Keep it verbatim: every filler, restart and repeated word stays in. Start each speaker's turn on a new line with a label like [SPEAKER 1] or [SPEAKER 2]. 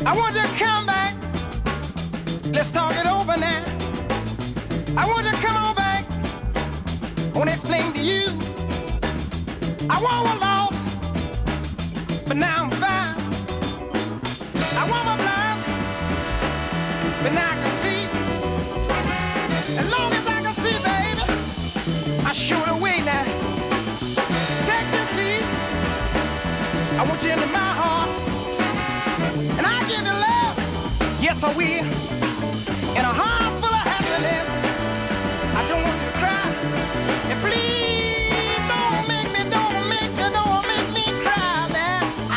[SPEAKER 1] I want you to come back. Let's talk it over now. I want you to come on back. I want to explain to you. I want one lost, but now I'm fine. I want my blind, but now I can see. As long as I can see, baby, I show the way now. Take this beat. I want you into my heart, and I give you love. Yes, I will.